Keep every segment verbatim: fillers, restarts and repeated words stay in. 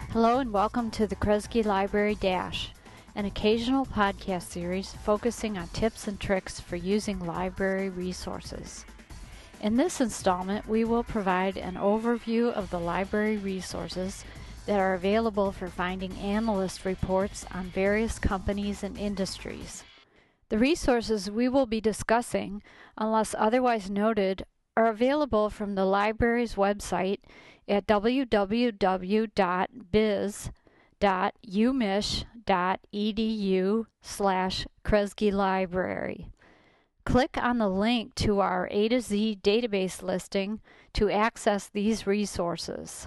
Hello and welcome to the Kresge Library Dash, an occasional podcast series focusing on tips and tricks for using library resources. In this installment, we will provide an overview of the library resources that are available for finding analyst reports on various companies and industries. The resources we will be discussing, unless otherwise noted, are available from the library's website at w w w dot biz dot u mich dot e d u slash Kresge Library. Click on the link to our A to Z database listing to access these resources.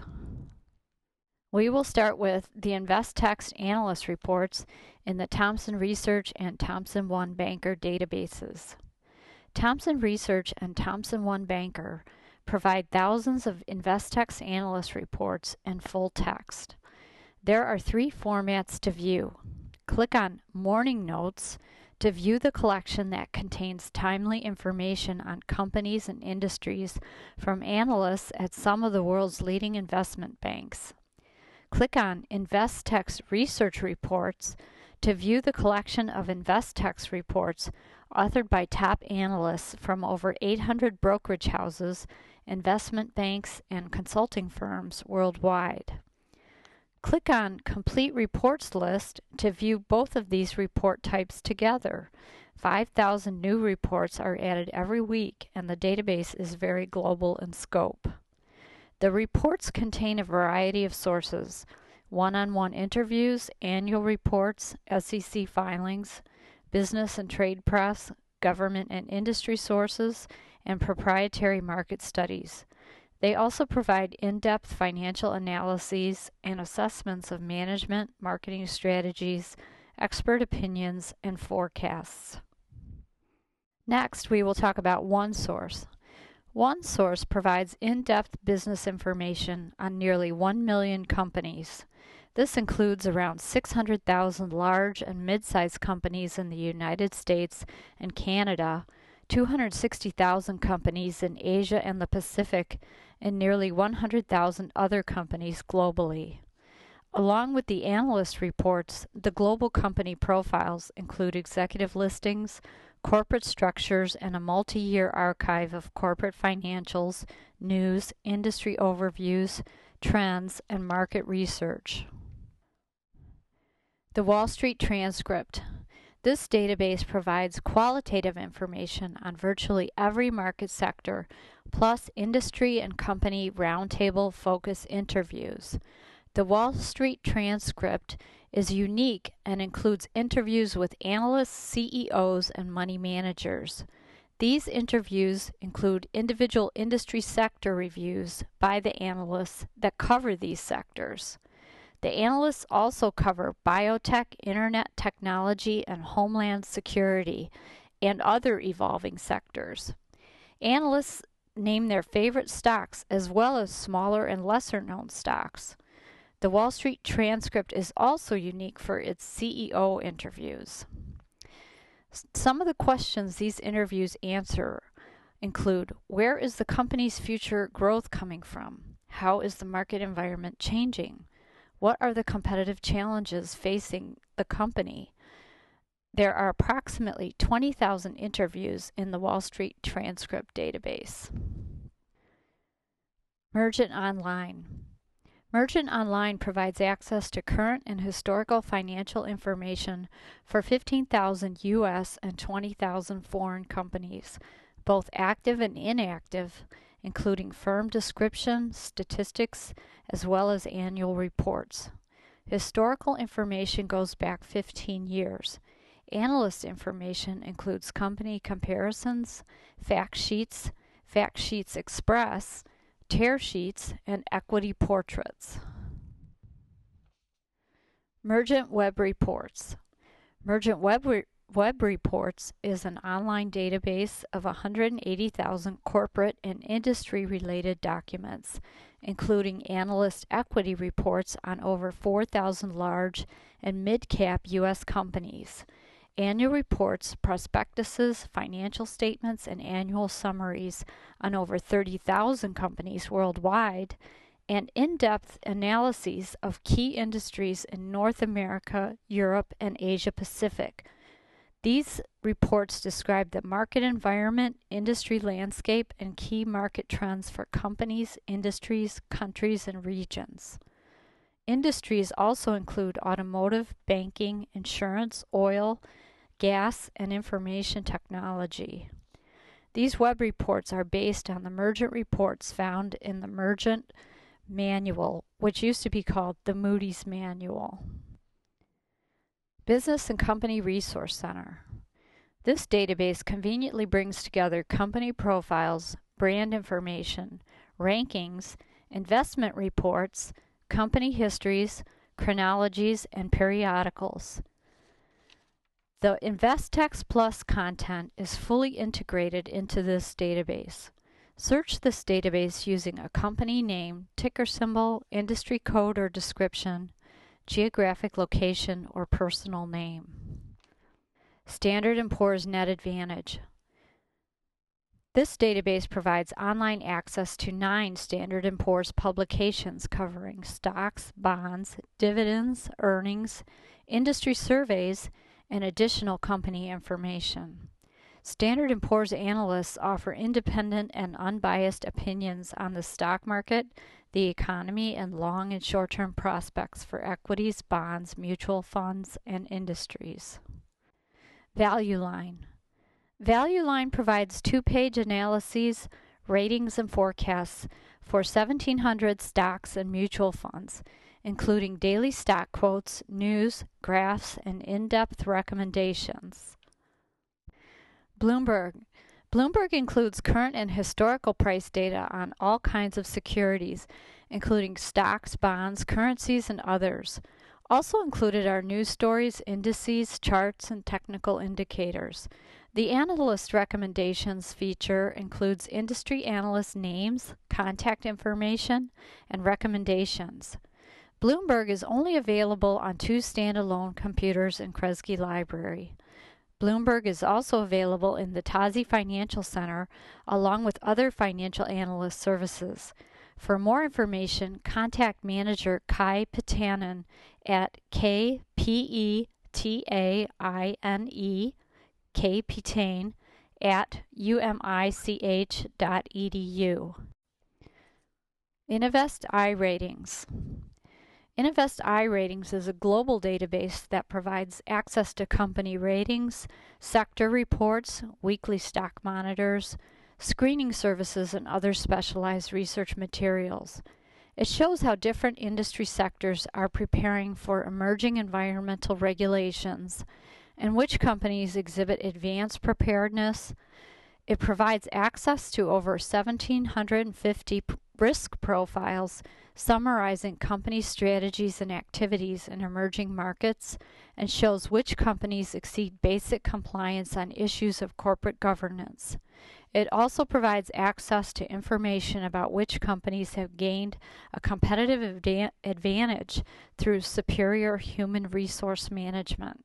We will start with the InvestText Analyst Reports in the Thomson Research and Thomson One Banker databases. Thomson Research and Thomson One Banker provide thousands of InvestText Analyst Reports in full text. There are three formats to view. Click on Morning Notes to view the collection that contains timely information on companies and industries from analysts at some of the world's leading investment banks. Click on InvestText Research Reports to view the collection of InvestText reports authored by top analysts from over eight hundred brokerage houses, investment banks, and consulting firms worldwide. Click on Complete Reports List to view both of these report types together. five thousand new reports are added every week, and the database is very global in scope. The reports contain a variety of sources: one-on-one interviews, annual reports, S E C filings, business and trade press, government and industry sources, and proprietary market studies. They also provide in-depth financial analyses and assessments of management, marketing strategies, expert opinions, and forecasts. Next, we will talk about OneSource. OneSource provides in-depth business information on nearly one million companies. This includes around six hundred thousand large and mid-sized companies in the United States and Canada, two hundred sixty thousand companies in Asia and the Pacific, and nearly one hundred thousand other companies globally. Along with the analyst reports, the global company profiles include executive listings, corporate structures, and a multi-year archive of corporate financials, news, industry overviews, trends, and market research. The Wall Street Transcript. This database provides qualitative information on virtually every market sector, plus industry and company roundtable focus interviews. The Wall Street Transcript is unique and includes interviews with analysts, C E Os, and money managers. These interviews include individual industry sector reviews by the analysts that cover these sectors. The analysts also cover biotech, internet technology, and homeland security, and other evolving sectors. Analysts name their favorite stocks as well as smaller and lesser-known stocks. The Wall Street Transcript is also unique for its C E O interviews. Some of the questions these interviews answer include: where is the company's future growth coming from? How is the market environment changing? What are the competitive challenges facing the company? There are approximately twenty thousand interviews in the Wall Street Transcript database. Mergent Online. Mergent Online provides access to current and historical financial information for fifteen thousand U S and twenty thousand foreign companies, both active and inactive, including firm description, statistics, as well as annual reports. Historical information goes back fifteen years. Analyst information includes company comparisons, fact sheets, Fact Sheets Express, tear sheets, and equity portraits. Mergent Web Reports. Mergent Web, Re- Web Reports is an online database of one hundred eighty thousand corporate and industry-related documents, including analyst equity reports on over four thousand large and mid-cap U S companies, annual reports, prospectuses, financial statements, and annual summaries on over thirty thousand companies worldwide, and in-depth analyses of key industries in North America, Europe, and Asia Pacific. These reports describe the market environment, industry landscape, and key market trends for companies, industries, countries, and regions. Industries also include automotive, banking, insurance, oil, gas, and information technology. These web reports are based on the Mergent reports found in the Mergent Manual, which used to be called the Moody's Manual. Business and Company Resource Center. This database conveniently brings together company profiles, brand information, rankings, investment reports, company histories, chronologies, and periodicals. The InvestText Plus content is fully integrated into this database. Search this database using a company name, ticker symbol, industry code or description, geographic location, or personal name. Standard and Poor's Net Advantage. This database provides online access to nine Standard and Poor's publications covering stocks, bonds, dividends, earnings, industry surveys, and additional company information. Standard and Poor's analysts offer independent and unbiased opinions on the stock market, the economy, and long and short-term prospects for equities, bonds, mutual funds, and industries. Value Line. Value Line provides two-page analyses, ratings, and forecasts for seventeen hundred stocks and mutual funds, including daily stock quotes, news, graphs, and in-depth recommendations. Bloomberg. Bloomberg includes current and historical price data on all kinds of securities, including stocks, bonds, currencies, and others. Also included are news stories, indices, charts, and technical indicators. The Analyst Recommendations feature includes industry analyst names, contact information, and recommendations. Bloomberg is only available on two standalone computers in Kresge Library. Bloomberg is also available in the Tazi Financial Center along with other financial analyst services. For more information, contact manager Kai Petanen at K P E T A I N E, K Petane, at U M I C H dot E D U. Innovest iRatings. Innovest iRatings is a global database that provides access to company ratings, sector reports, weekly stock monitors, screening services, and other specialized research materials. It shows how different industry sectors are preparing for emerging environmental regulations and which companies exhibit advanced preparedness. It provides access to over one thousand seven hundred fifty risk profiles summarizing company strategies and activities in emerging markets and shows which companies exceed basic compliance on issues of corporate governance. It also provides access to information about which companies have gained a competitive advantage through superior human resource management.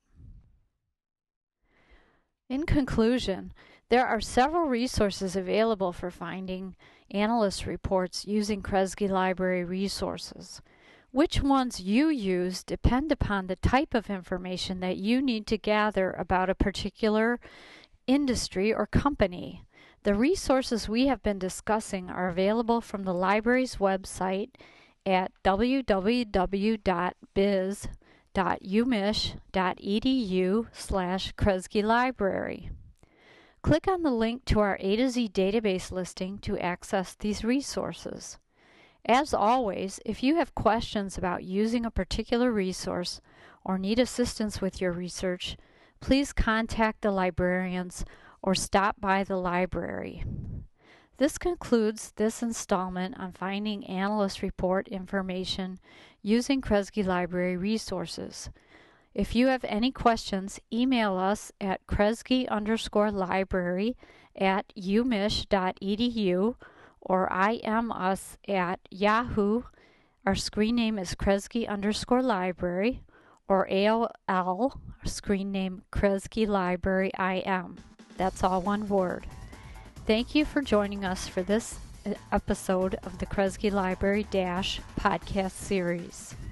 In conclusion, there are several resources available for finding analyst reports using Kresge Library resources. Which ones you use depend upon the type of information that you need to gather about a particular industry or company. The resources we have been discussing are available from the library's website at w w w dot biz dot u m i sh dot e d u slash Kresge Library. Click on the link to our A to Z database listing to access these resources. As always, if you have questions about using a particular resource or need assistance with your research, please contact the librarians or stop by the library. This concludes this installment on finding analyst report information using Kresge Library resources. If you have any questions, email us at Kresge underscore library at u m i sh dot e d u or I M us at Yahoo. Our screen name is Kresge underscore library, or A O L, screen name Kresge Library I M. That's all one word. Thank you for joining us for this episode of the Kresge Library Dash podcast series.